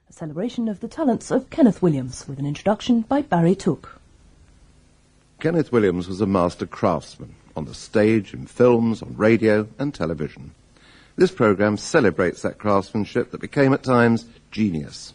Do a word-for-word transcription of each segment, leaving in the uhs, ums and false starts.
a celebration of the talents of Kenneth Williams, with an introduction by Barry Took. Kenneth Williams was a master craftsman, on the stage, in films, on radio and television. This programme celebrates that craftsmanship that became at times genius.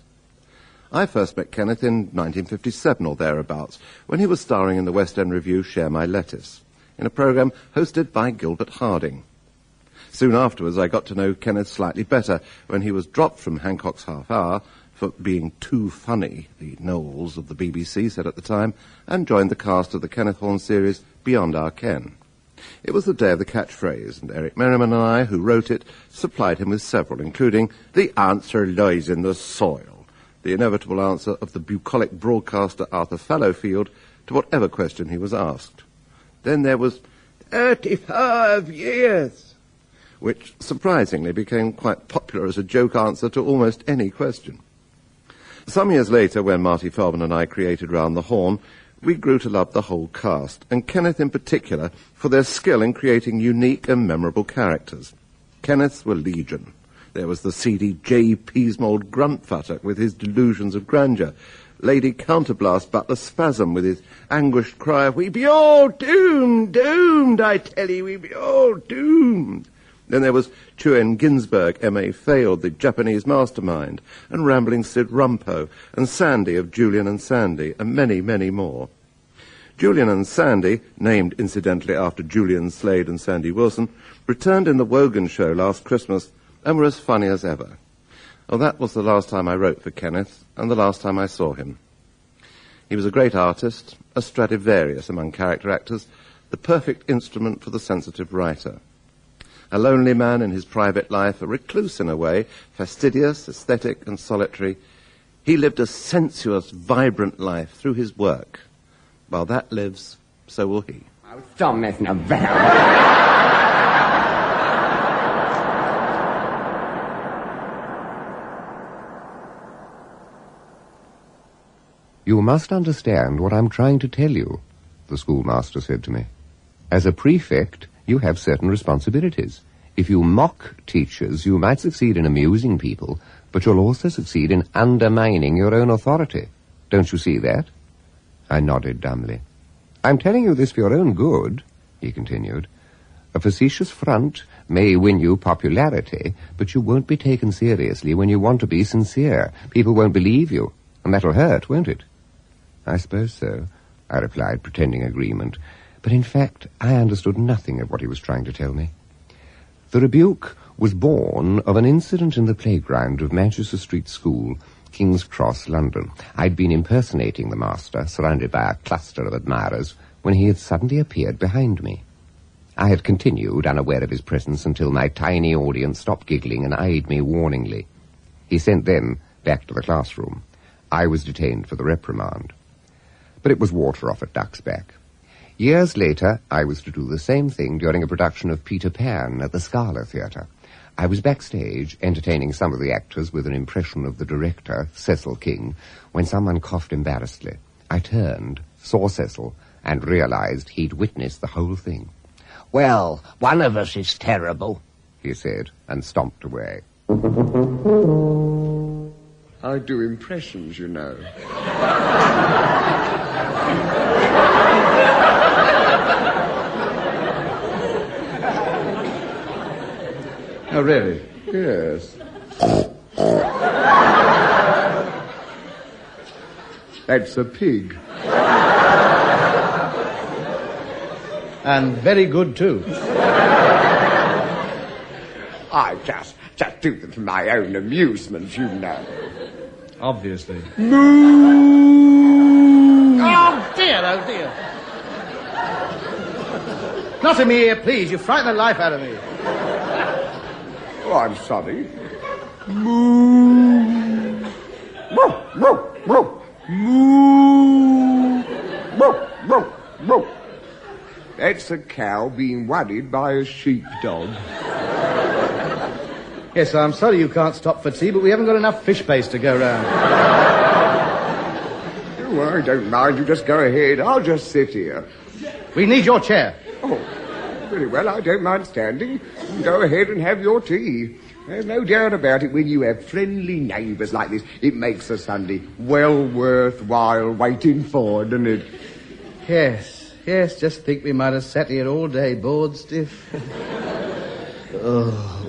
I first met Kenneth in nineteen fifty-seven or thereabouts, when he was starring in the West End revue Share My Lettuce, in a programme hosted by Gilbert Harding. Soon afterwards I got to know Kenneth slightly better when he was dropped from Hancock's Half Hour for being too funny, the Knowles of the B B C said at the time, and joined the cast of the Kenneth Horne series Beyond Our Ken. It was the day of the catchphrase, and Eric Merriman and I, who wrote it, supplied him with several, including "The answer lies in the soil," the inevitable answer of the bucolic broadcaster Arthur Fallowfield to whatever question he was asked. Then there was thirty-five years, which surprisingly became quite popular as a joke answer to almost any question. Some years later, when Marty Feldman and I created Round the Horn, we grew to love the whole cast, and Kenneth in particular, for their skill in creating unique and memorable characters. Kenneths were legion. There was the seedy J. Peasmold Gruntfutter with his delusions of grandeur, Lady Counterblast Butler Spasm with his anguished cry of "We be all doomed, doomed, I tell ye, we be all doomed." Then there was Chuen Ginsberg, M A Failed, the Japanese mastermind, and Rambling Sid Rumpo, and Sandy of Julian and Sandy, and many, many more. Julian and Sandy, named incidentally after Julian Slade and Sandy Wilson, returned in the Wogan show last Christmas and were as funny as ever. Well, that was the last time I wrote for Kenneth, and the last time I saw him. He was a great artist, a Stradivarius among character actors, the perfect instrument for the sensitive writer. A lonely man in his private life, a recluse in a way, fastidious, aesthetic and solitary, he lived a sensuous, vibrant life through his work. While that lives, so will he. Oh, stop messing about. "You must understand what I'm trying to tell you," the schoolmaster said to me. "As a prefect, you have certain responsibilities. If you mock teachers, you might succeed in amusing people, but you'll also succeed in undermining your own authority. Don't you see that?" I nodded dumbly. "I'm telling you this for your own good," he continued. "A facetious front may win you popularity, but you won't be taken seriously when you want to be sincere. People won't believe you, and that'll hurt, won't it?" "I suppose so," I replied, pretending agreement. But in fact, I understood nothing of what he was trying to tell me. The rebuke was born of an incident in the playground of Manchester Street School, King's Cross, London. I'd been impersonating the master, surrounded by a cluster of admirers, when he had suddenly appeared behind me. I had continued, unaware of his presence, until my tiny audience stopped giggling and eyed me warningly. He sent them back to the classroom. I was detained for the reprimand. But it was water off a duck's back. Years later, I was to do the same thing during a production of Peter Pan at the Scala Theatre. I was backstage, entertaining some of the actors with an impression of the director, Cecil King, when someone coughed embarrassedly. I turned, saw Cecil, and realized he'd witnessed the whole thing. "Well, one of us is terrible," he said, and stomped away. I do impressions, you know. Oh, really? Yes. That's a pig. And very good, too. I just, just do them for my own amusement, you know. Obviously. Moo! Oh, dear, oh, dear. Not in me here, please. You frighten the life out of me. Oh, I'm sorry. Moo! Moo! Moo! Moo! Moo! Moo! Moo! Moo! That's a cow being worried by a sheepdog. Yes, I'm sorry you can't stop for tea, but we haven't got enough fish paste to go round. Oh, I don't mind. You just go ahead. I'll just sit here. We need your chair. Oh, very well. I don't mind standing. Go ahead and have your tea. There's no doubt about it. When you have friendly neighbours like this, it makes a Sunday well worthwhile waiting for, doesn't it? Yes, yes, just think we might have sat here all day, bored stiff. Oh.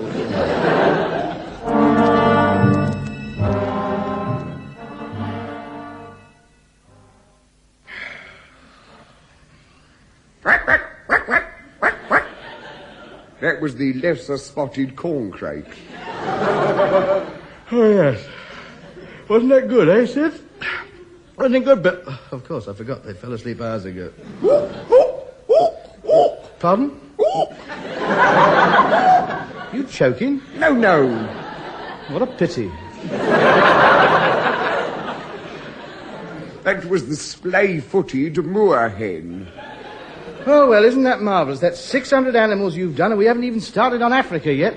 That was the lesser spotted corncrake. Oh, yes. Wasn't that good, eh, Sid? Wasn't it good, but... Of course, I forgot they fell asleep hours ago. Pardon? You choking? No, no. What a pity. That was the splay-footed moorhen. Oh, well, isn't that marvellous? That's six hundred animals you've done, and we haven't even started on Africa yet.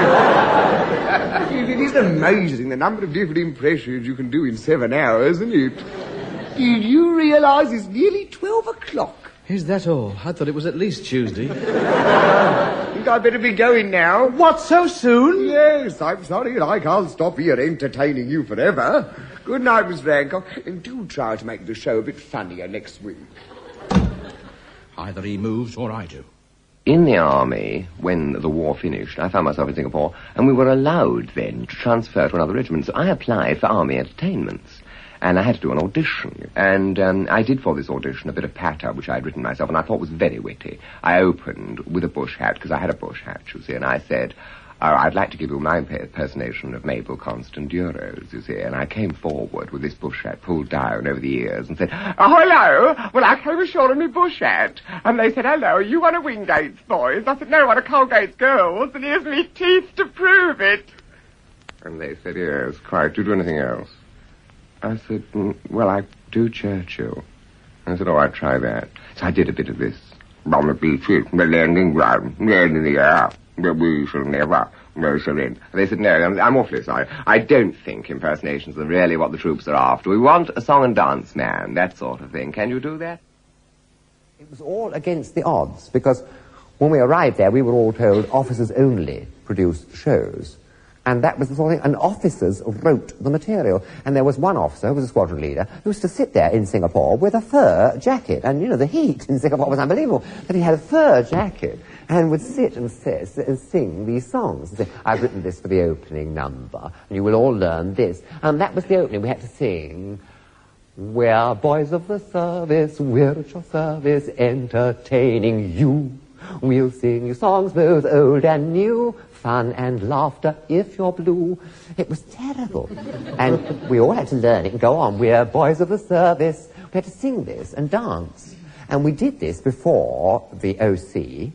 Yeah. It is amazing the number of different impressions you can do in seven hours, isn't it? Did you realise it's nearly twelve o'clock? Is that all? I thought it was at least Tuesday. Think I'd better be going now. What, so soon? Yes, I'm sorry, I can't stop here entertaining you forever. Good night, Miss Hancock, and do try to make the show a bit funnier next week. Either he moves or I do. In the army, when the war finished, I found myself in Singapore, and we were allowed then to transfer to another regiment. So I applied for army entertainments, and I had to do an audition. And um, I did for this audition a bit of patter, which I had written myself, and I thought was very witty. I opened with a bush hat, because I had a bush hat, you see, and I said, Uh, I'd like to give you my impersonation of Mabel Constant Duros, you see, and I came forward with this bush hat pulled down over the ears and said, oh, hello, well, I came ashore in my bush hat, and they said, hello, you one of Wingate's boys? I said, no, one of Colgate's girls, and here's me teeth to prove it. And they said, yes, quite, do you do anything else? I said, mm, well, I do Churchill. And I said, oh, I'd try that. So I did a bit of this. On the beaches, the landing ground, land in the air. But we shall never motor in. They said, no, I'm, I'm awfully sorry. I don't think impersonations are really what the troops are after. We want a song and dance man, that sort of thing. Can you do that? It was all against the odds, because when we arrived there, we were all told officers only produce shows. And that was the sort of thing, and officers wrote the material. And there was one officer, who was a squadron leader, who used to sit there in Singapore with a fur jacket. And, you know, the heat in Singapore was unbelievable. But he had a fur jacket and would sit and, sit and sing these songs. And say, I've written this for the opening number, and you will all learn this. And that was the opening. We had to sing, we're boys of the service, we're at your service, entertaining you. We'll sing you songs both old and new, fun and laughter if you're blue. It was terrible. And we all had to learn it and go on. We're boys of the service. We had to sing this and dance. And we did this before the O C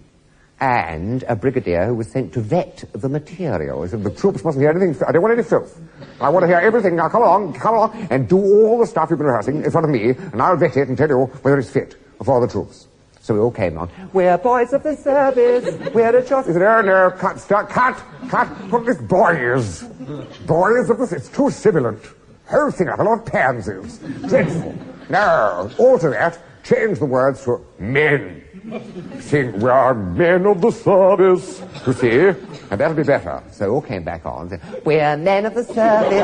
and a brigadier who was sent to vet the material. He said, the troops mustn't hear anything. I don't want any filth. I want to hear everything. Now come along, come along, and do all the stuff you've been rehearsing in front of me, and I'll vet it and tell you whether it's fit for the troops. So we all came on. We're boys of the service. We're at your... He said, no, no, cut, start, cut, cut. Put this boys. Boys of the... It's too sibilant. Whole thing up, a lot of pansies. Dreadful. No, alter that. Change the words to men. Sing, we are men of the service. You see? And that'll be better. So all came back on. Said, we're men of the service.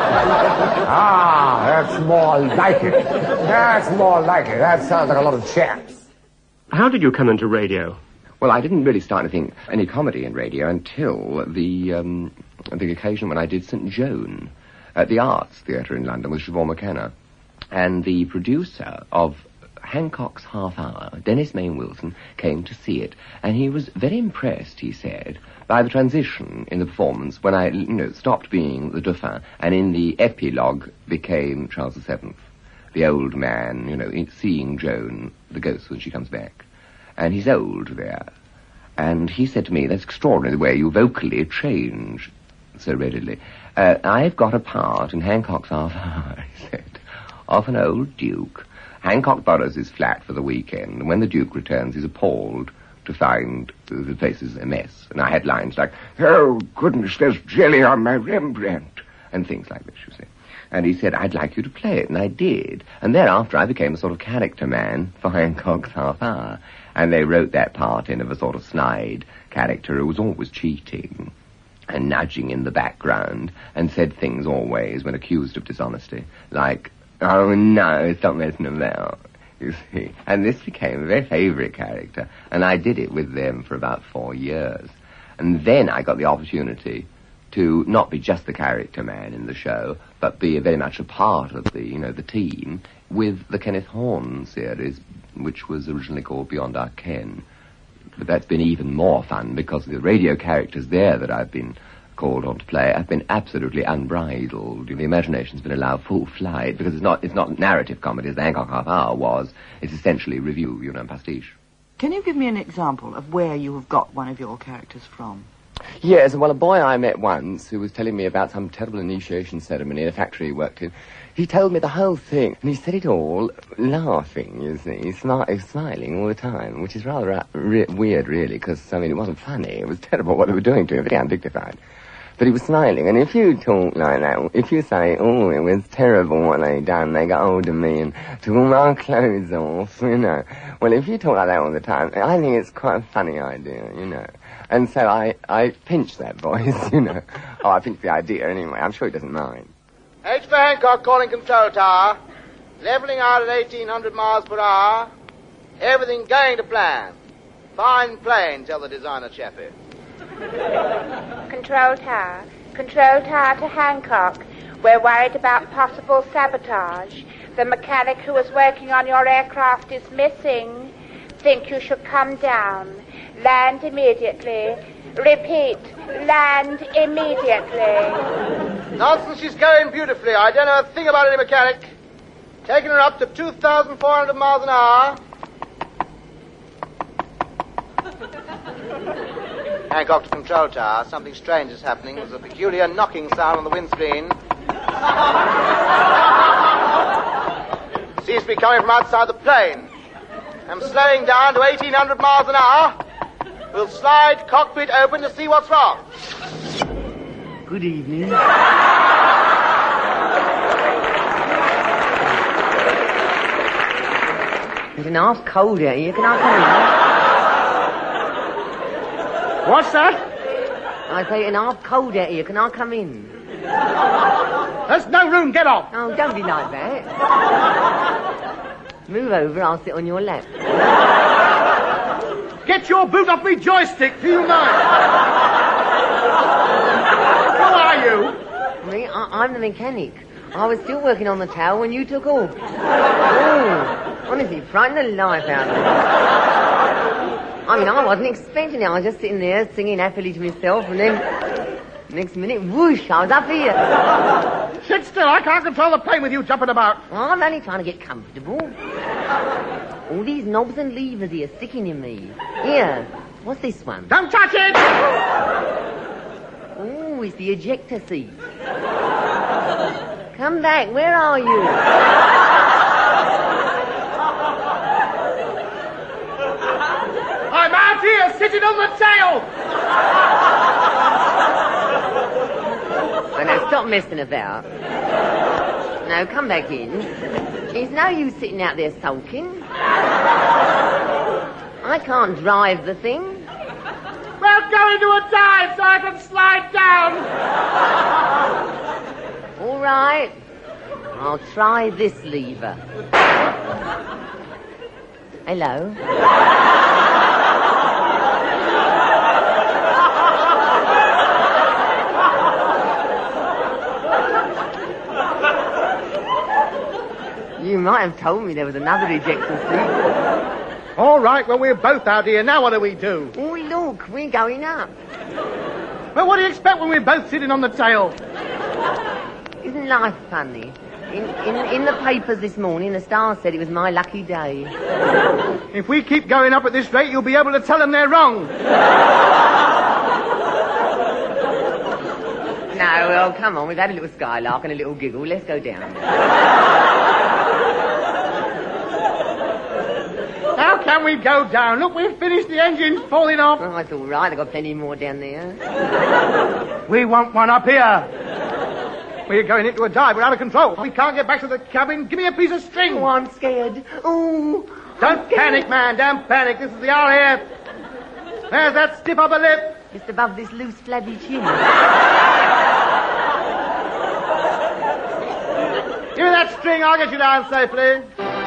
Ah, that's more like it. That's more like it. That sounds like a lot of chaps. How did you come into radio? Well, I didn't really start to think any comedy in radio until the um, the occasion when I did Saint Joan at the Arts Theatre in London with Siobhan McKenna. And the producer of Hancock's Half Hour, Dennis Mayne Wilson, came to see it. And he was very impressed, he said, by the transition in the performance when I, you know, stopped being the Dauphin and in the epilogue became Charles the Seventh. The old man, you know, seeing Joan, the ghost, when she comes back. And he's old there. And he said to me, that's extraordinary the way you vocally change so readily. Uh, I've got a part in Hancock's Half Hour, he said, of an old duke. Hancock borrows his flat for the weekend, and when the duke returns, he's appalled to find the place is a mess. And I had lines like, oh, goodness, there's jelly on my Rembrandt, and things like this, you see. And he said, I'd like you to play it, and I did. And thereafter I became a sort of character man for Hancock's Half Hour. And they wrote that part in of a sort of snide character who was always cheating. and nudging in the background, and said things always when accused of dishonesty, like, "Oh no, stop messing about," you see. And this became a very favourite character, and I did it with them for about four years. And then I got the opportunity to not be just the character man in the show, but be very much a part of the, you know, the team with the Kenneth Horne series, which was originally called Beyond Our Ken. But that's been even more fun because the radio characters there that I've been called on to play have been absolutely unbridled. The imagination's been allowed full flight because it's not it's not narrative comedy as the Hancock Half Hour was. It's essentially review, you know, pastiche. Can you give me an example of where you have got one of your characters from? Yes, well, a boy I met once who was telling me about some terrible initiation ceremony in a factory he worked in, he told me the whole thing, and he said it all laughing, you see, smi- smiling all the time, which is rather uh, re- weird, really, because, I mean, it wasn't funny. It was terrible what they were doing to him, very undignified. But he was smiling, and if you talk like that, if you say, "Oh, it was terrible what they done, they got hold of me and took all my clothes off," you know. Well, if you talk like that all the time, I think it's quite a funny idea, you know. And so I, I pinch that voice, you know. Oh, I pinch the idea anyway. I'm sure he doesn't mind. H for Hancock calling control tower. Leveling out at eighteen hundred miles per hour. Everything going to plan. Fine plane, tell the designer Chappie. Control tower. Control tower to Hancock. We're worried about possible sabotage. The mechanic who was working on your aircraft is missing. Think you should come down. Land immediately. Repeat, land immediately. Nonsense, she's going beautifully. I don't know a thing about any mechanic. Taking her up to two thousand four hundred miles an hour. Hancock to control tower. Something strange is happening. There's a peculiar knocking sound on the windscreen. Seems to be coming from outside the plane. I'm slowing down to eighteen hundred miles an hour. We'll slide cockpit open to see what's wrong. Good evening. It's an half cold out here. Can I come in? What's that? I say it's an half cold out here. Can I come in? There's no room. Get off. Oh, don't be like that. Move over. I'll sit on your lap. Get your boot off me joystick, do you mind? Who are you? Me? I- I'm the mechanic. I was still working on the tower when you took off. Oh, honestly, frightened the life out of me. I mean, I wasn't expecting it. I was just sitting there singing happily to myself, and then next minute, whoosh, I was up here. Sit still. I can't control the plane with you jumping about. Well, I'm only trying to get comfortable. All these knobs and levers here sticking in me. Here, what's this one? Don't touch it! Oh, it's the ejector seat. Come back, where are you? I'm out here, sitting on the tail! Oh, now, stop messing about. Now, come back in. It's no use sitting out there sulking. I can't drive the thing. Well, go into a dive so I can slide down. All right. I'll try this lever. Hello. You might have told me there was another ejector seat. All right, well, we're both out here. Now what do we do? Oh, look, we're going up. Well, what do you expect when we're both sitting on the tail? Isn't life funny? In, in, in the papers this morning, the Star said it was my lucky day. If we keep going up at this rate, you'll be able to tell them they're wrong. No, well, come on. We've had a little skylark and a little giggle. Let's go down. How can we go down? Look, we've finished. The engine's falling off. Oh, that's all right. I've got plenty more down there. We want one up here. We're going into a dive. We're out of control. We can't get back to the cabin. Give me a piece of string. Oh, I'm scared. Oh, Don't panic, man. Don't panic. This is the hour here. There's that stiff upper lip. Just above this loose, flabby chin. Give me that string, I'll get you down safely.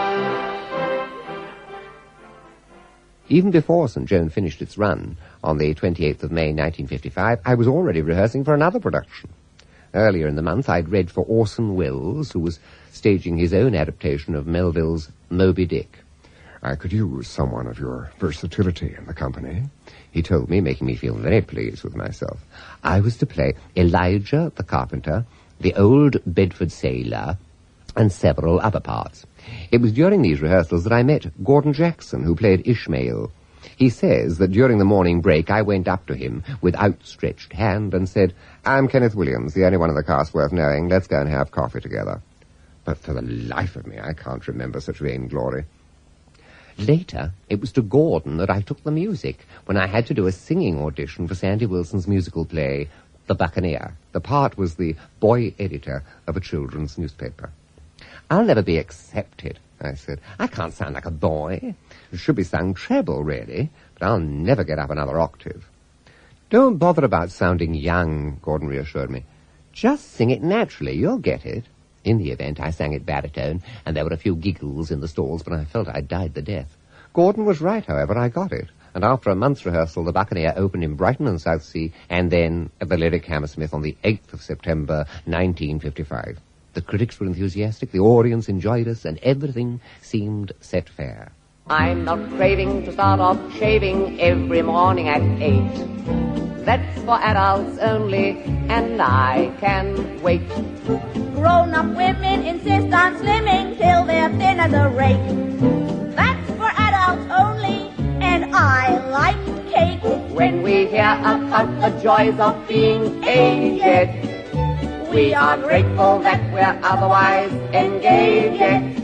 Even before Saint Joan finished its run on the twenty-eighth of May nineteen fifty-five, I was already rehearsing for another production. Earlier in the month, I'd read for Orson Welles, who was staging his own adaptation of Melville's Moby Dick. I could use someone of your versatility in the company, he told me, making me feel very pleased with myself. I was to play Elijah the carpenter, the old Bedford sailor, and several other parts. It was during these rehearsals that I met Gordon Jackson, who played Ishmael. He says that during the morning break I went up to him with outstretched hand and said, "I'm Kenneth Williams, the only one in the cast worth knowing. Let's go and have coffee together." But for the life of me, I can't remember such vainglory. Later, it was to Gordon that I took the music when I had to do a singing audition for Sandy Wilson's musical play, The Buccaneer. The part was the boy editor of a children's newspaper. "I'll never be accepted," I said. "I can't sound like a boy. It should be sung treble, really, but I'll never get up another octave." "Don't bother about sounding young," Gordon reassured me. "Just sing it naturally. You'll get it." In the event, I sang it baritone, and there were a few giggles in the stalls, but I felt I'd died the death. Gordon was right, however. I got it. And after a month's rehearsal, The Buccaneer opened in Brighton and Southsea, and then at the Lyric Hammersmith on the eighth of September, nineteen fifty-five. The critics were enthusiastic, the audience enjoyed us, and everything seemed set fair. I'm not craving to start off shaving every morning at eight. That's for adults only, and I can wait. Grown-up women insist on slimming till they're thin as a rake. That's for adults only, and I like cake. When we hear about the joys of being aged, we are grateful that we're otherwise engaged.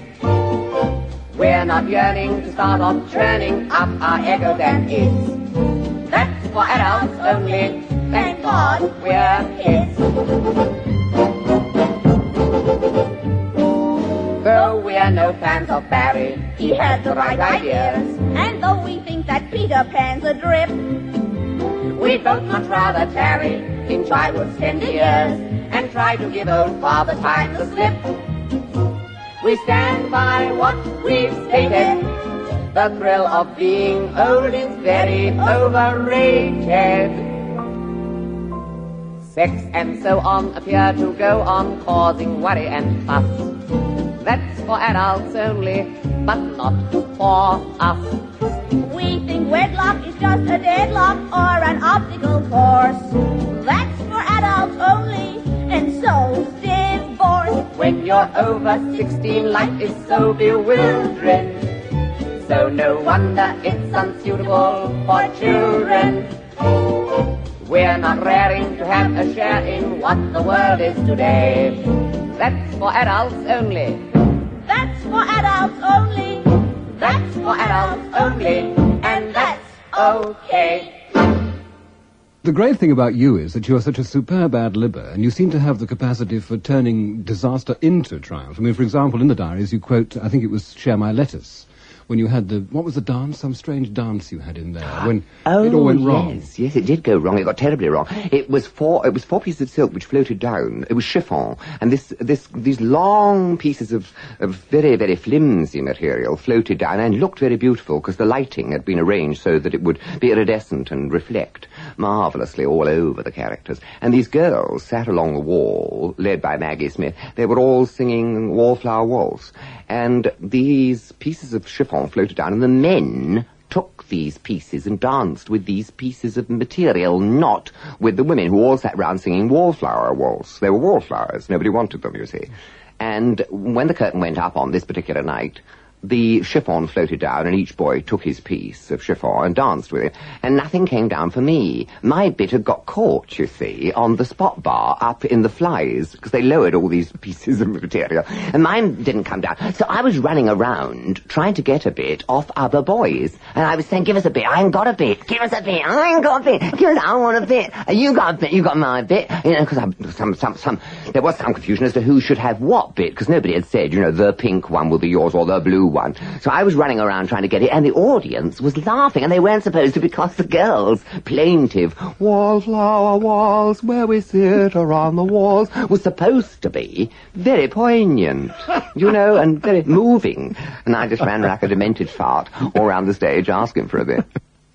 We're not yearning to start off churning up our ego, that is. That's for adults only, thank God we're kids. Though we're no fans of Barry, he had the right ideas. And though we think that Peter Pan's a drip, we'd both much rather tarry in childhood's tender years and try to give old Father Time the slip. We stand by what we've stated. The thrill of being old is very overrated. Sex and so on appear to go on causing worry and fuss. That's for adults only, but not for us. We think wedlock is just a deadlock or an obstacle course. That's for adults only, and so divorce. When you're over sixteen, life is so bewildering. So no wonder it's unsuitable for children. We're not raring to have a share in what the world is today. That's for adults only. That's for adults only. That's for adults only. And that's okay. The great thing about you is that you are such a superb ad-libber, and you seem to have the capacity for turning disaster into triumph. I mean, for example, in the diaries you quote, I think it was Share My Lettuce, when you had the, what was the dance? Some strange dance you had in there, when oh, it all went wrong. yes, yes, it did go wrong. It got terribly wrong. It was four, it was four pieces of silk which floated down. It was chiffon, and this, this, these long pieces of, of very, very flimsy material floated down and looked very beautiful because the lighting had been arranged so that it would be iridescent and reflect marvellously all over the characters. And these girls sat along the wall, led by Maggie Smith. They were all singing Wallflower Waltz. And these pieces of chiffon floated down, and the men took these pieces and danced with these pieces of material, not with the women, who all sat round singing Wallflower Waltz. They were wallflowers. Nobody wanted them, you see. And when the curtain went up on this particular night, the chiffon floated down, and each boy took his piece of chiffon and danced with it, and nothing came down for me. My bit had got caught, you see, on the spot bar up in the flies, because they lowered all these pieces of material, and mine didn't come down. So I was running around trying to get a bit off other boys, and I was saying, give us a bit, I ain't got a bit, give us a bit, I ain't got a bit, give us, I want a bit, you got a bit, you got my bit, you know, because some, some, some, there was some confusion as to who should have what bit, because nobody had said, you know, the pink one will be yours, or the blue one. So I was running around trying to get it, and the audience was laughing, and they weren't supposed to because the girls' plaintive wallflower walls where we sit around the walls was supposed to be very poignant, you know, and very moving. And I just ran like a demented fart all around the stage asking for a bit.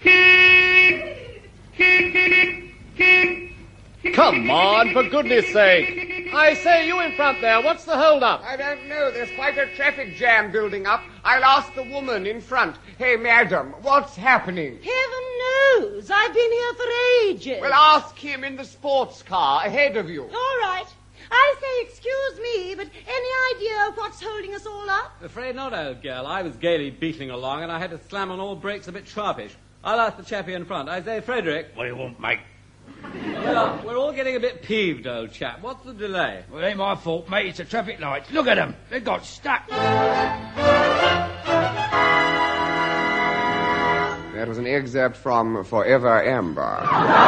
Come on, for goodness sake. I say, you in front there, what's the hold-up? I don't know. There's quite a traffic jam building up. I'll ask the woman in front. Hey, madam, what's happening? Heaven knows. I've been here for ages. Well, ask him in the sports car ahead of you. All right. I say, excuse me, but any idea of what's holding us all up? Afraid not, old girl. I was gaily beating along, and I had to slam on all brakes a bit sharpish. I'll ask the chappie in front. I say, Frederick. What do you want, mate? Well, we're all getting a bit peeved, old chap. What's the delay? Well, it ain't my fault, mate. It's the traffic lights. Look at them. They got stuck. That was an excerpt from Forever Amber.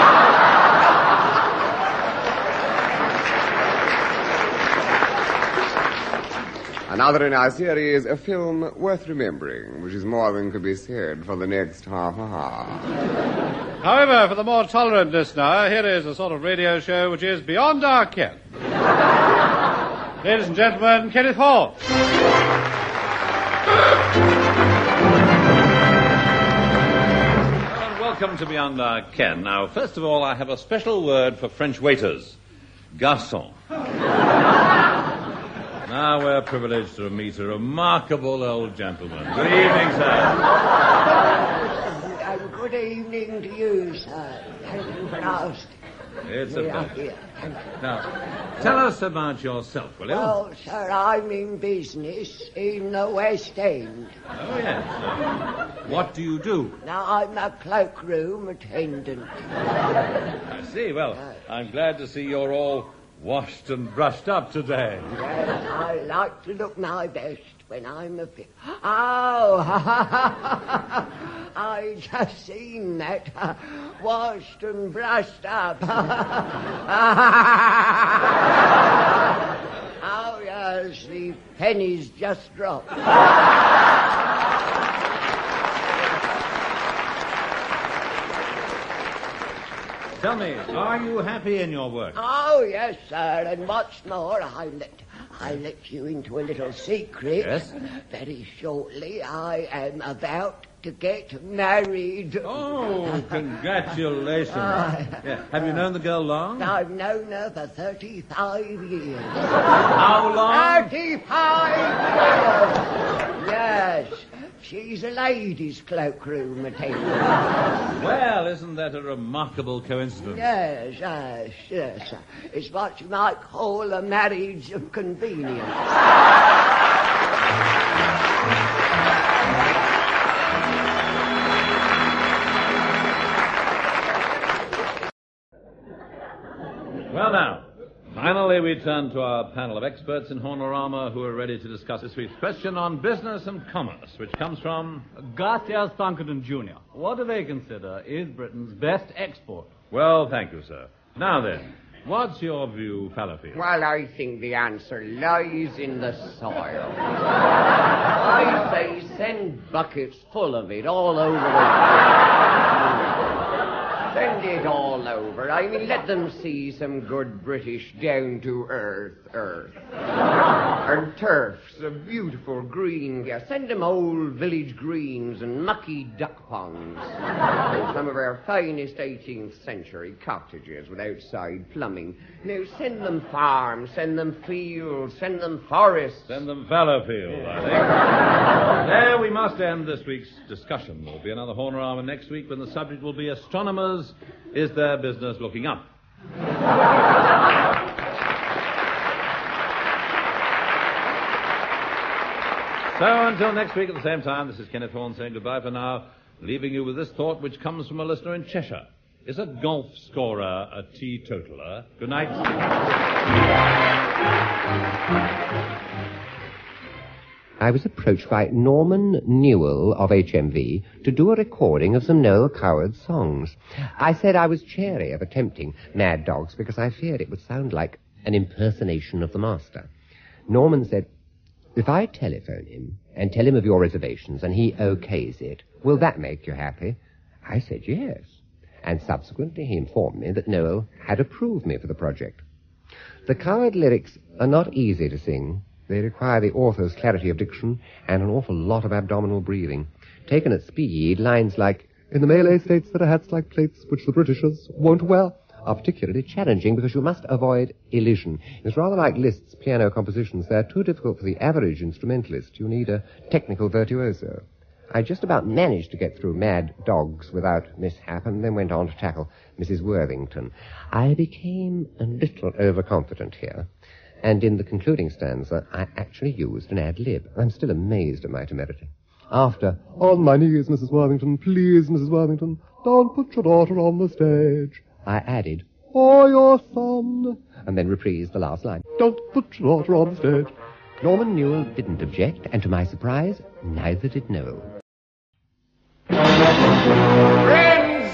Another in our series, a film worth remembering, which is more than could be said for the next half hour. However, for the more tolerant listener, here is a sort of radio show which is beyond our ken. Ladies and gentlemen, Kenneth Hall. Well, and welcome to Beyond Our Ken. Now, first of all, I have a special word for French waiters. Garçon. Now we're privileged to meet a remarkable old gentleman. Good evening, sir. Uh, good evening to you, sir. Thank you for asking. It's a Yeah, pleasure. yeah, thank you. Now, tell us about yourself, will you? Well, sir, I'm in business in the West End. Oh, yes. Uh, what do you do? Now, I'm a cloakroom attendant. I see. Well, I'm glad to see you're all washed and brushed up today. Yes, I like to look my best when I'm a bit... Oh, I just seen that. Uh, washed and brushed up. Oh, yes, the pennies just dropped. Tell me, are you happy in your work? Oh, yes, sir, and what's more, I let, I let you into a little secret. Yes? Very shortly, I am about to get married. Oh, congratulations. Uh, Yeah. Have you known the girl long? I've known her for thirty-five years. How long? thirty-five years. Yes. She's a ladies' cloakroom attendant. Well, isn't that a remarkable coincidence? Yes, yes, yes. It's what you might call a marriage of convenience. Well, now, finally we turn to our panel of experts in Hornorama who are ready to discuss this week's question on business and commerce, which comes from Garcia Stankerton Junior What do they consider is Britain's best export? Well, thank you, sir. Now then, what's your view, Fallowfield? Well, I think the answer lies in the soil. I say send buckets full of it all over the Send it all over. I mean, let them see some good British down-to-earth earth. And turfs of beautiful green gas. Send them old village greens and mucky duck ponds. And some of our finest eighteenth century cottages with outside plumbing. No, send them farms, send them fields, send them forests. Send them Fallowfield, I think. There we must end this week's discussion. There'll be another Hornorama next week when the subject will be astronomers. Is their business looking up? So until next week at the same time, this is Kenneth Horne saying goodbye for now, leaving you with this thought which comes from a listener in Cheshire. Is a golf scorer a teetotaler? Good night. I was approached by Norman Newell of H M V to do a recording of some Noel Coward songs. I said I was chary of attempting Mad Dogs because I feared it would sound like an impersonation of the master. Norman said, If I telephone him and tell him of your reservations and he okays it, will that make you happy? I said yes. And subsequently he informed me that Noel had approved me for the project. The coward lyrics are not easy to sing. They require the author's clarity of diction and an awful lot of abdominal breathing. Taken at speed, lines like, "In the Malay states there are hats like plates which the Britishers won't wear," are particularly challenging because you must avoid elision. It's rather like Liszt's piano compositions. They're too difficult for the average instrumentalist. You need a technical virtuoso. I just about managed to get through Mad Dogs without mishap and then went on to tackle Missus Worthington. I became a little overconfident here, and in the concluding stanza I actually used an ad-lib. I'm still amazed at my temerity. After, "On my knees, Missus Worthington, please, Missus Worthington, don't put your daughter on the stage," I added, "or your son," and then reprised the last line. "Don't put your daughter on the stage." Norman Newell didn't object, and to my surprise, neither did Noel. Friends!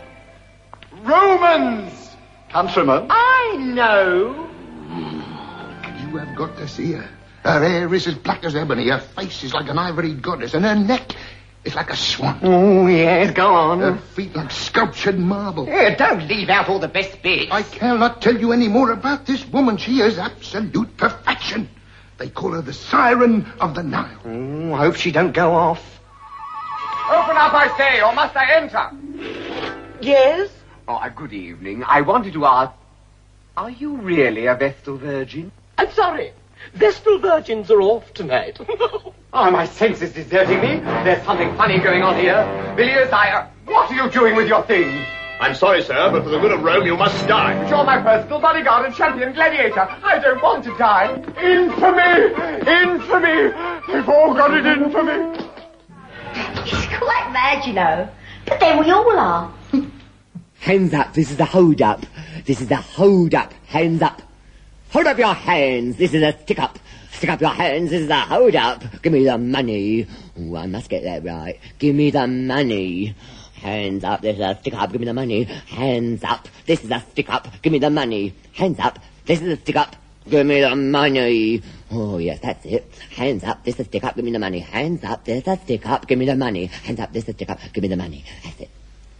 Romans! Countrymen? I know! You have got to see her. Her hair is as black as ebony, her face is like an ivory goddess, and her neck is like a swan. Oh, yes, go on. Her feet like sculptured marble. Here, don't leave out all the best bits. I cannot tell you any more about this woman. She is absolute perfection. They call her the Siren of the Nile. Oh, I hope she don't go off. Open up, I say, or must I enter? Yes? Oh, uh, good evening. I wanted to ask, are you really a Vestal Virgin? I'm sorry. Vestal Virgins are off tonight. Oh, my senses deserting me. There's something funny going on here. Villiers, I... Uh, what are you doing with your things? I'm sorry, sir, but for the good of Rome, you must die. But you're my personal bodyguard and champion gladiator. I don't want to die. Infamy! Infamy! They've all got it in for me. He's quite mad, you know. But then we all are. Hands up, this is a hold-up. This is a hold-up. Hands up. Hold up your hands. This is a stick-up. Stick up your hands. This is a hold-up. Give me the money. Ooh, I must get that right. Give me the money. Hands up. This is a stick-up. Give me the money. Hands up. This is a stick-up. Give me the money. Hands up. This is a stick-up. Give me the money. Oh, yes, that's it. Hands up. This is a stick-up. Give me the money. Hands up. This is a stick-up. Give me the money. Hands up. This is a stick-up. Give me the money. That's it.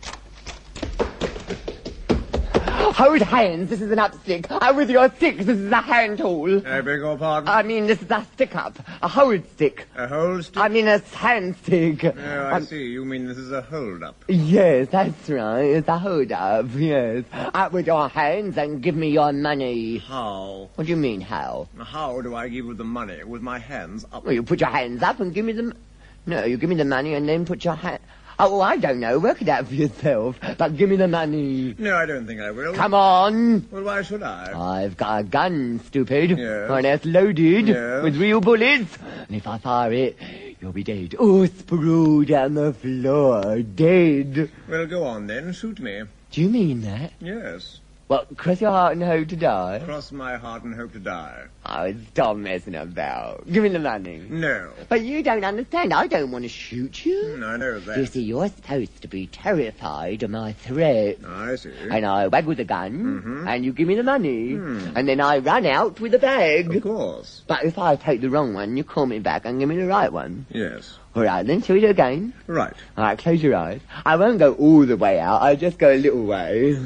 Hold hands, this is an upstick. Uh, with your stick, this is a hand tool. I beg your pardon? I mean, this is a stick-up. A hold stick. A hold stick? I mean, a hand stick. Oh, I um, see. You mean this is a hold-up? Yes, that's right. It's a hold-up, yes. Up with your hands and give me your money. How? What do you mean, how? How do I give you the money? With my hands up? Well, you put your hands up and give me the... No, you give me the money and then put your hand... Oh, I don't know. Work it out for yourself. But give me the money. No, I don't think I will. Come on. Well, why should I? I've got a gun, stupid. Yes. And it's loaded Yes. with real bullets. And if I fire it, you'll be dead. Oh, sprawl down the floor. Dead. Well, go on then. Shoot me. Do you mean that? Yes. Well, cross your heart and hope to die? Cross my heart and hope to die. Oh, stop messing about. Give me the money. No. But you don't understand. I don't want to shoot you. Mm, I know that. You see, you're supposed to be terrified of my threat. I see. And I waggle the gun, Mm-hmm. and you give me the money, Mm. and then I run out with the bag. Of course. But if I take the wrong one, you call me back and give me the right one. Yes. All right, then, shall we do it again? Right. All right, close your eyes. I won't go all the way out. I'll just go a little way.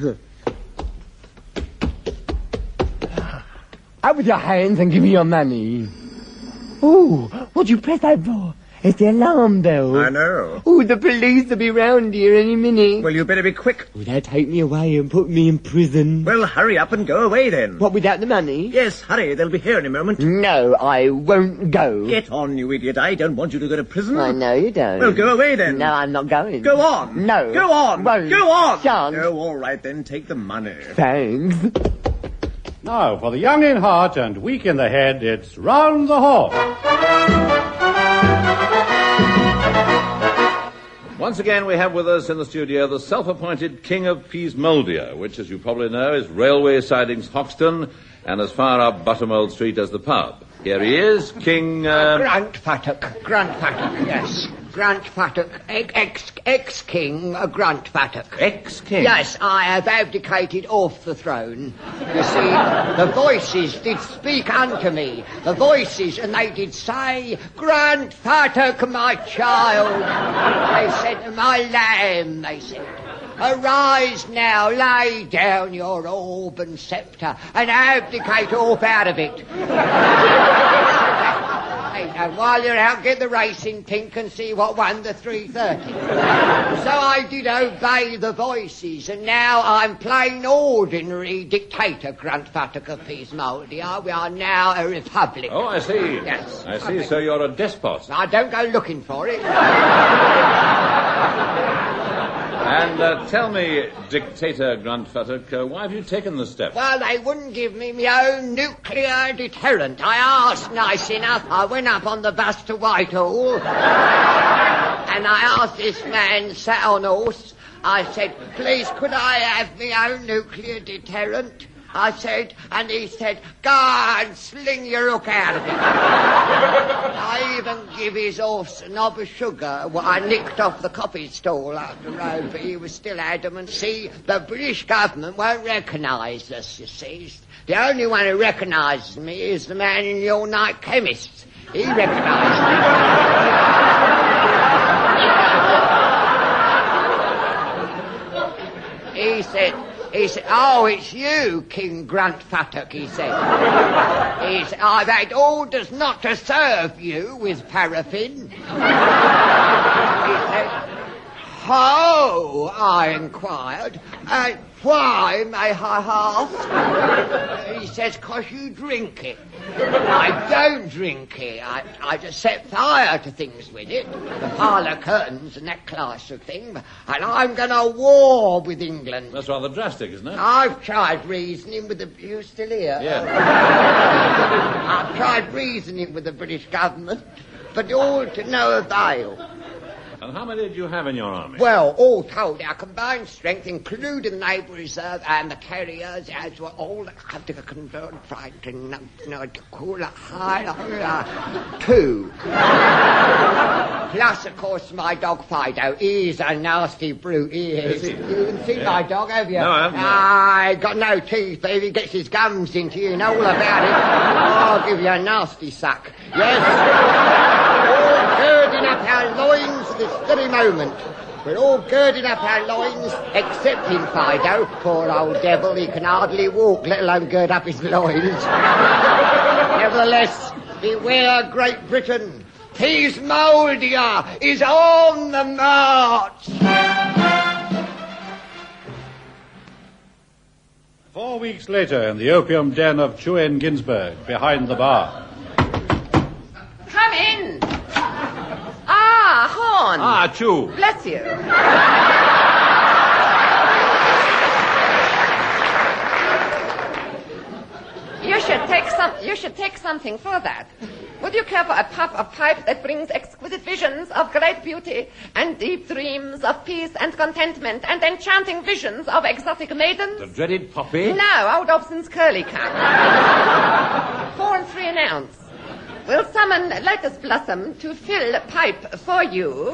Out with your hands and give me your money. Ooh, what'd you press that for? It's the alarm bell. I know. Ooh, the police will be round here any minute. Well, you better be quick. Will they take me away and put me in prison? Well, hurry up and go away then. What, without the money? Yes, hurry. They'll be here in a moment. No, I won't go. Get on, you idiot. I don't want you to go to prison. I know you don't. Well, go away then. No, I'm not going. Go on. No. Go on. Won't. Go on. Shan't. Oh, all right then. Take the money. Thanks. Now, for the young in heart and weak in the head, it's Round the Horse. Once again, we have with us in the studio the self-appointed King of Peasmoldia, which, as you probably know, is Railway Sidings Hoxton and as far up Buttermold Street as the pub. Here he is, King... Uh... Grant Fattock. Grant Fattock, yes. Grant Fattock, ex, ex-king uh, Grant Fattock. Ex-king? Yes, I have abdicated off the throne. You see, the voices did speak unto me. The voices, and they did say, Grant Fattock, my child. They said, my lamb, they said. Arise now, lay down your orb and sceptre, and abdicate off out of it. And while you're out, get the racing pink and see what won the three thirty. So I did obey the voices, and now I'm plain ordinary dictator, Grant Fattock of Peasmoldia. We are now a republic. Oh, I see. Yes. I see, so you're a despot. I don't go looking for it. And uh, tell me, Dictator Grant Fattock, uh, why have you taken this step? Well, they wouldn't give me my own nuclear deterrent. I asked nice enough. I went up on the bus to Whitehall, and I asked this man sat on horse, I said, please, could I have my own nuclear deterrent? I said, and he said, go and sling your hook out of it. I even give his horse a knob of sugar, what I nicked off the coffee stall up the road, but he was still adamant. See, the British government won't recognise us, you see. The only one who recognises me is the man in the all-night chemist. He recognises me. He said... He said, oh, it's you, King Grant Fattock, he said. He said, I've had orders not to serve you with paraffin. He said, how, I inquired, and why, may I ask? He says, 'cause you drink it. I don't drink it. I, I just set fire to things with it, the parlour curtains and that class of thing, and I'm going to war with England. That's rather drastic, isn't it? I've tried reasoning with the... You still here? Yes. I've tried reasoning with the British government, but all to no avail. And how many did you have in your army? Well, all told, our combined strength, including the Naval Reserve and the carriers, as were all two. Plus, of course, my dog Fido. He's a nasty brute, he is. You haven't seen yeah. my dog, have you? No, I haven't. I got no teeth, but if he gets his gums into you, you know all about it. I'll give you a nasty suck. Yes. All girding up our loins at this very moment. We're all girding up our loins, excepting Fido. Poor old devil, he can hardly walk, let alone gird up his loins. Nevertheless, beware Great Britain. Peasmoldia is on the march. Four weeks later, in the opium den of Chuen Ginsberg, behind the bar. Come in. Ah, Horn. Ah, Chu. Bless you. You should take some. You should take something for that. Would you care for a puff of pipe that brings exquisite visions of great beauty and deep dreams of peace and contentment and enchanting visions of exotic maidens? The dreaded poppy? No, old Dobson's curly cup. Four and three an ounce. We'll summon Lotus Blossom to fill a pipe for you.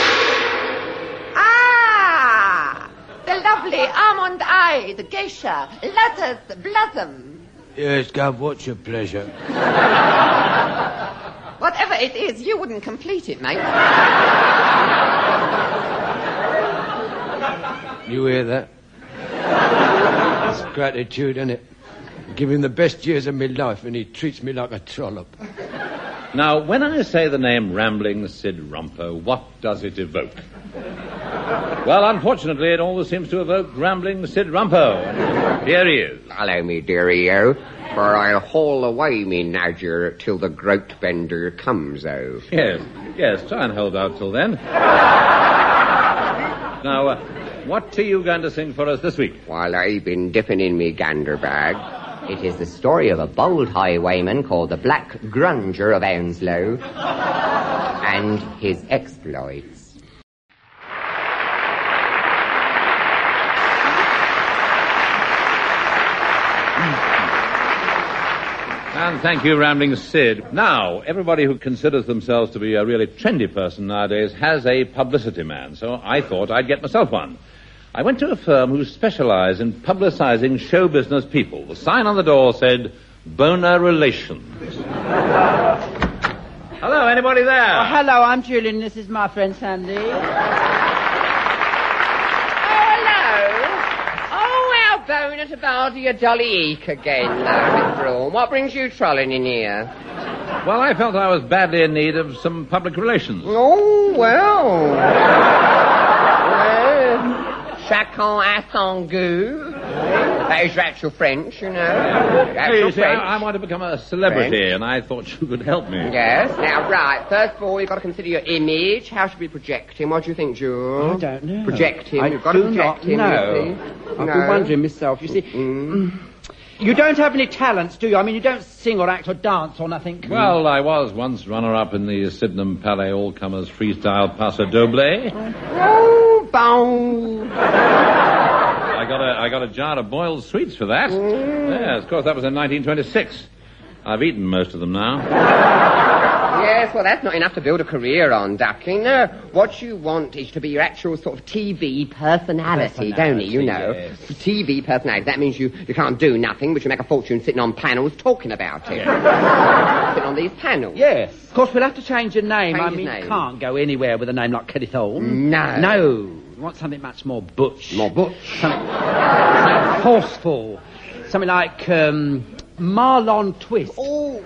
Ah! The lovely almond-eyed geisha, Lotus Blossom. Yes, Gov, what's your pleasure? Whatever it is, you wouldn't complete it, mate. You hear that? It's gratitude, isn't it? I give him the best years of my life and he treats me like a trollop. Now, when I say the name Rambling Sid Rumpo, what does it evoke? Well, unfortunately, it always seems to evoke Rambling Sid Rumpo. Here he is. Allow me, dearie-o, for I'll haul away me Nadger till the groat bender comes, oh. Yes, yes, try and hold out till then. Now, uh, what are you going to sing for us this week? While I've been dipping in me gander bag, it is the story of a bold highwayman called the Black Grunger of Hounslow and his exploits. And thank you, Rambling Sid. Now, everybody who considers themselves to be a really trendy person nowadays has a publicity man, so I thought I'd get myself one. I went to a firm who specialize in publicizing show business people. The sign on the door said, Boner Relations. Hello, anybody there? Oh, hello, I'm Julian. This is my friend Sandy. Oh, hello. Oh, our Boner to Bardi, a jolly eek again, now, Miss Braun. What brings you trolling in here? Well, I felt I was badly in need of some public relations. Oh, well. well chacun a son goût. That is your actual French, you know. Actual You see, French. I, I want to become a celebrity, French. and I thought you could help me. Yes. Now, right. First of all, you've got to consider your image. How should we project him? What do you think, Jewel? I don't know. Project him. I You've got to do project not him. know. You see. I've No. been wondering myself. You see, mm. you don't have any talents, do you? I mean, you don't sing or act or dance or nothing. Well, I was once runner-up in the Sydenham Palais All-Comers Freestyle Paso Doble. Oh, bow. I got a I got a jar of boiled sweets for that. Mm. Yes, of course, that was in nineteen twenty-six. I've eaten most of them now. Yes, well, that's not enough to build a career on, Ducking. No, what you want is to be your actual sort of T V personality, don't you, you know? Yes. T V personality. That means you, you can't do nothing, but you make a fortune sitting on panels talking about it. Sitting on these panels. Yes. Of course, we'll have to change your name. Change I his mean, name. you can't go anywhere with a name like Kelly Thorne. No. No. You want something much more butch. More butch. Something, something forceful. Something like, um, Marlon Twist. Oh.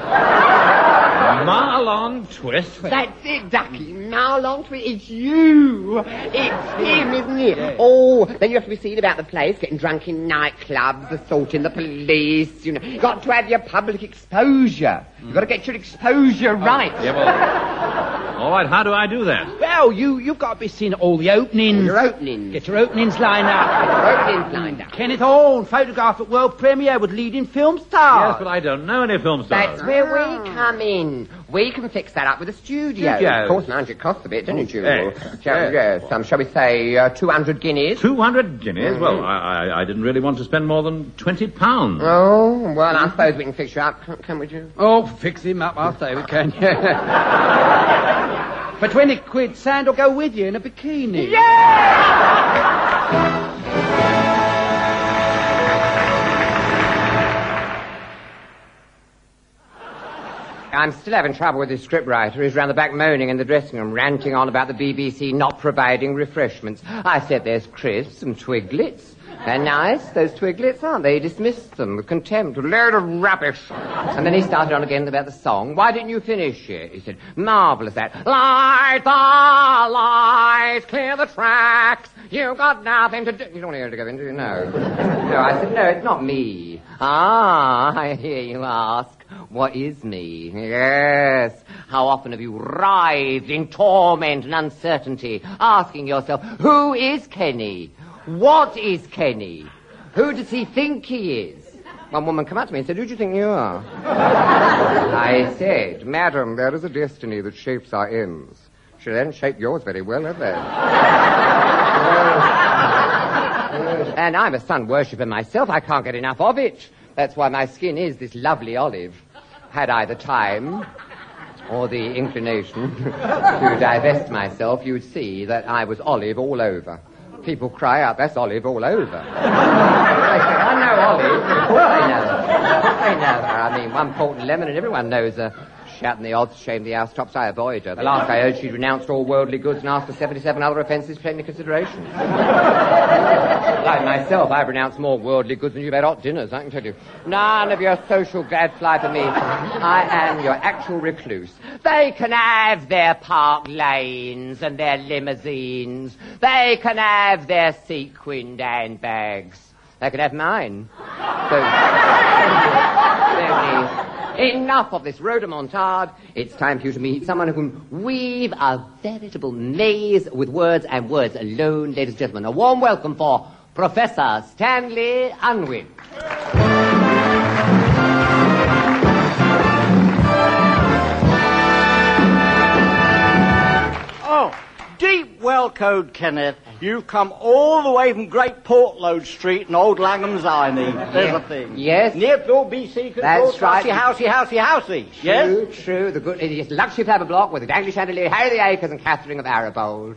Marlon Twist? That's it, Ducky. Marlon Twist. It's you. It's him, isn't it? Oh, then you have to be seen about the place, getting drunk in nightclubs, assaulting the police, you know. You've got to have your public exposure. You've got to get your exposure right. Yeah, well, all right, how do I do that? Well, you, you've got to be seen at all the openings. Your openings. Get your openings lined up. Your openings lined up. Kenneth Horne, photograph at world premiere with leading film stars. Yes, but I don't know any film stars. That's where we come in. We can fix that up with a studio. Studio. Of course, mind you, it costs a bit, doesn't it, Jewel? Yes. Shall, yes, um, shall we say uh, two hundred guineas? Two hundred guineas? Mm-hmm. Well, I, I, I didn't really want to spend more than twenty pounds. Oh, well, I suppose we can fix you up, can, can we, Jewel? Oh, fix him up, I'll say we can. For twenty quid, Sand will go with you in a bikini. Yeah! I'm still having trouble with this scriptwriter who's round the back moaning in the dressing room, ranting on about the B B C not providing refreshments. I said there's crisps and twiglets. They're nice, those twiglets, aren't they? He dismissed them with contempt, a load of rubbish. And then he started on again about the song. Why didn't you finish it? He said, marvellous that. Light the lights, clear the tracks, you've got nothing to do. You don't want to hear it again, do you? No. No, I said, no, it's not me. Ah, I hear you ask. What is me? Yes. How often have you writhed in torment and uncertainty, asking yourself, who is Kenny? What is Kenny? Who does he think he is? One woman came up to me and said, who do you think you are? I said, madam, there is a destiny that shapes our ends. She hasn't shaped yours very well, have they? And I'm a sun worshipper myself. I can't get enough of it. That's why my skin is this lovely olive. Had I the time or the inclination to divest myself, you'd see that I was olive all over. People cry out, that's olive all over. I say, I know olive. Of course they know. Of course they know her. I mean, one port and lemon and everyone knows her. Shouting the odds, shame the house tops, I avoid her. The last I heard, she'd renounced all worldly goods and asked for seventy-seven other offences for any consideration. Like myself, I've renounced more worldly goods than you've had hot dinners, I can tell you. None of your social gadfly for me. I am your actual recluse. They can have their park lanes and their limousines. They can have their sequined handbags. They can have mine. So, enough of this rhodomontade. It's time for you to meet someone who can weave a veritable maze with words and words alone. Ladies and gentlemen, a warm welcome for Professor Stanley Unwin. Oh, deep well well code, Kenneth. You've come all the way from Great Portload Street in Old Langham's Irony. There's Yeah. a thing. Yes. Near Bill B C That's right. Housey, housey, housey. True, Yes? true. The good, it's luxury flabber block with the dangly chandelier, Harry the Acres and Catherine of Arabold.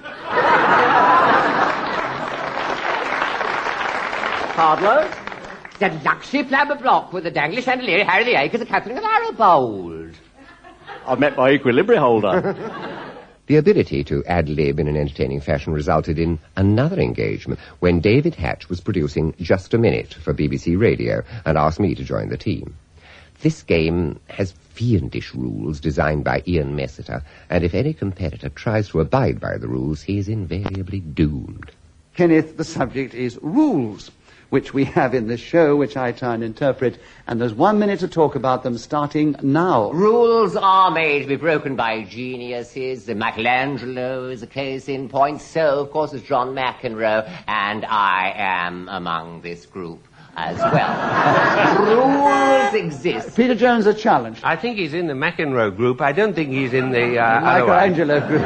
Pardon? The luxury flabber block with the dangly chandelier, Harry the Acres and Catherine of Arabold. I've met my equilibrium holder. The ability to ad-lib in an entertaining fashion resulted in another engagement when David Hatch was producing Just a Minute for B B C Radio and asked me to join the team. This game has fiendish rules designed by Ian Messiter, and if any competitor tries to abide by the rules, he is invariably doomed. Kenneth, the subject is rules, which we have in this show, which I try and interpret, and there's one minute to talk about them starting now. Rules are made to be broken by geniuses. Michelangelo is a case in point. So, of course, is John McEnroe, and I am among this group as well. Rules exist. Peter Jones, a challenge. I think he's in the McEnroe group. I don't think he's in the uh, other one. Michelangelo group.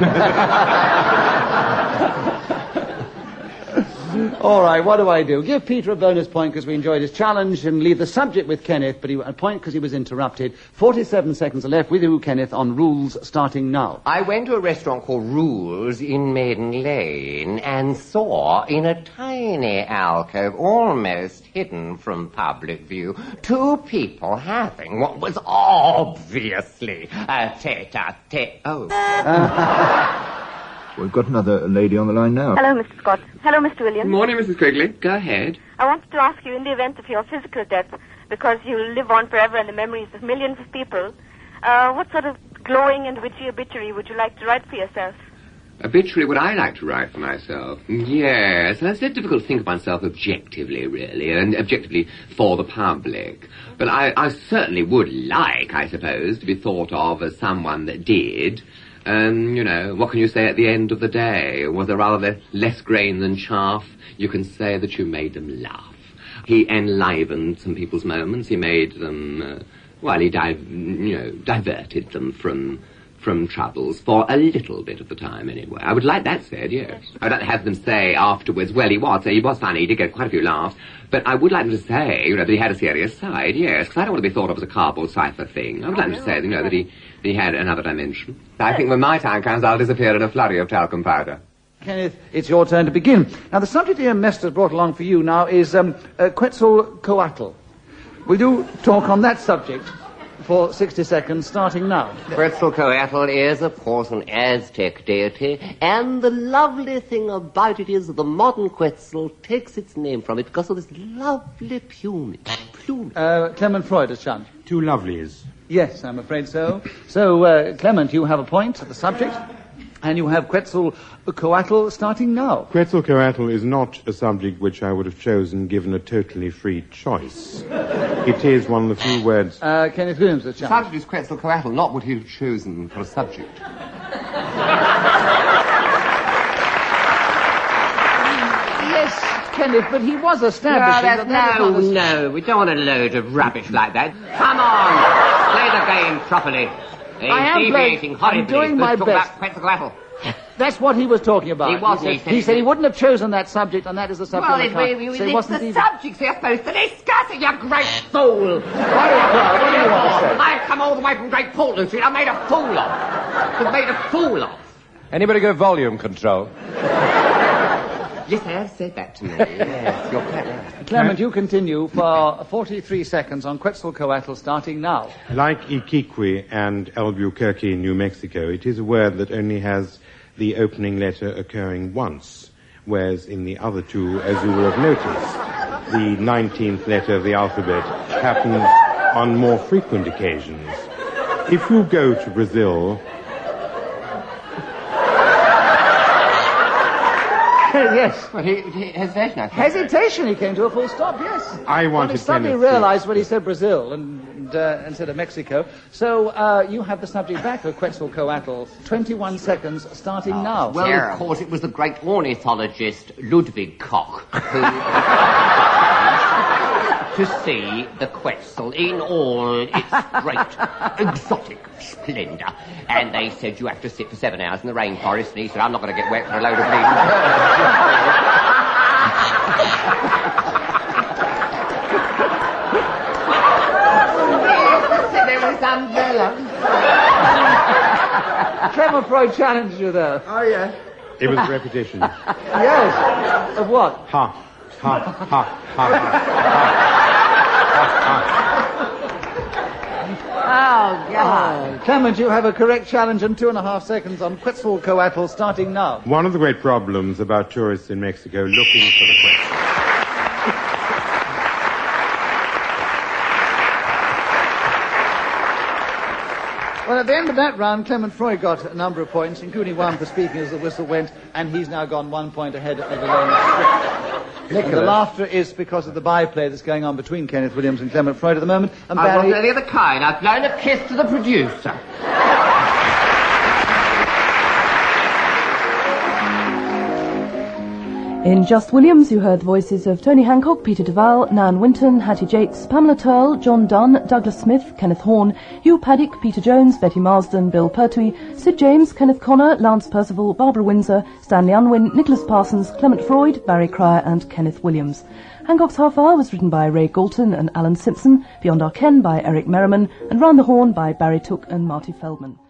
All right, what do I do? Give Peter a bonus point because we enjoyed his challenge and leave the subject with Kenneth, but he, a point because he was interrupted. forty-seven seconds are left with you, Kenneth, on rules starting now. I went to a restaurant called Rules in Maiden Lane and saw in a tiny alcove, almost hidden from public view, two people having what was obviously a tete-a-tete. Oh. We've got another lady on the line now. Hello, Mister Scott. Hello, Mister Williams. Morning, Missus Quigley. Go ahead. I wanted to ask you, in the event of your physical death, because you live on forever in the memories of millions of people, uh, what sort of glowing and witty obituary would you like to write for yourself? Obituary would I like to write for myself? Yes, it's very difficult to think of myself objectively, really, and objectively for the public. But I, I certainly would like, I suppose, to be thought of as someone that did. And, you know, what can you say at the end of the day? Was there rather less grain than chaff? You can say that you made them laugh. He enlivened some people's moments. He made them, uh, well, he, di- you know, diverted them from from troubles for a little bit of the time, anyway. I would like that said, yes. I'd like to have them say afterwards, well, he was, he was funny, he did get quite a few laughs, but I would like them to say, you know, that he had a serious side, yes, because I don't want to be thought of as a cardboard cipher thing. I would like them to say, you know, that he, that he had another dimension. I think when my time comes, I'll disappear in a flurry of talcum powder. Kenneth, it's your turn to begin. Now, the subject Ian Mester brought along for you now is um, uh, Quetzalcoatl. Will you talk on that subject for sixty seconds, starting now? Quetzalcoatl is, of course, an Aztec deity, and the lovely thing about it is that the modern Quetzal takes its name from it because of this lovely plumage. plumage. Uh, Clement Freud has challenged. Two lovelies. Yes, I'm afraid so. So, uh, Clement, you have a point at the subject, and you have Quetzalcoatl starting now. Quetzalcoatl is not a subject which I would have chosen given a totally free choice. It is one of the few words... Uh, Kenneth Williams has The challenged. subject is Quetzalcoatl, not what he'd have chosen for a subject. Yes, Kenneth, but he was No, establishing... that's, that that no, was not a- no, we don't want a load of rubbish like that. Come on, play the game properly. He's I am deviating playing- horribly. I'm doing Let's my talk best. about Quetzalcoatl. That's what he was talking about. He wasn't, He he said, said he, he said he did. wouldn't have chosen that subject, and that is the subject Well, of it, the card. it, it, So he it's wasn't the even... subjects you're supposed to discuss it, you great fool. What do you want to say? I've come all the way from Great Portland Street. I made a fool of. I've made a fool of. Anybody got volume control? Yes, I have said that to me. Yes, you're quite right. Clement, you continue for forty-three seconds on Quetzalcoatl, starting now. Like Iquique and Albuquerque, New Mexico, it is a word that only has the opening letter occurring once, whereas in the other two, as you will have noticed, the nineteenth letter of the alphabet happens on more frequent occasions. If you go to Brazil... Yes. Well, he, he, hesitation, I think. Hesitation, he came to a full stop, yes. I Well, wanted he suddenly Kenneth to- realized when he said Brazil and, uh, instead of Mexico. So uh, you have the subject back of Quetzalcoatl. twenty-one seconds, starting now. Well, of course, it was the great ornithologist Ludwig Koch who... to see the Quetzal in all its great exotic splendour. And they said you have to sit for seven hours in the rainforest, and he said, I'm not going to get wet for a load of bleeding. Sit there with his umbrella. Clement Freud challenged you there. Oh, yeah. It was repetition. Yes. Of what? Ha, ha, ha, ha, ha, Oh, God. Clement, you have a correct challenge in two and a half seconds on Quetzalcoatl starting now. One of the great problems about tourists in Mexico looking for the Quetzal. Well, at the end of that round, Clement Freud got a number of points, including one for speaking as the whistle went, and he's now gone one point ahead of Elaine Strick. And the laughter is because of the byplay that's going on between Kenneth Williams and Clement Freud at the moment. And I Barry... wasn't any of the kind. I've blown a kiss to the producer. In Just Williams, you heard the voices of Tony Hancock, Peter Duval, Nan Winton, Hattie Jakes, Pamela Turl, John Dunn, Douglas Smith, Kenneth Horne, Hugh Paddock, Peter Jones, Betty Marsden, Bill Pertwee, Sid James, Kenneth Connor, Lance Percival, Barbara Windsor, Stanley Unwin, Nicholas Parsons, Clement Freud, Barry Cryer and Kenneth Williams. Hancock's Half Hour was written by Ray Galton and Alan Simpson, Beyond Our Ken by Eric Merriman, and Round the Horn by Barry Took and Marty Feldman.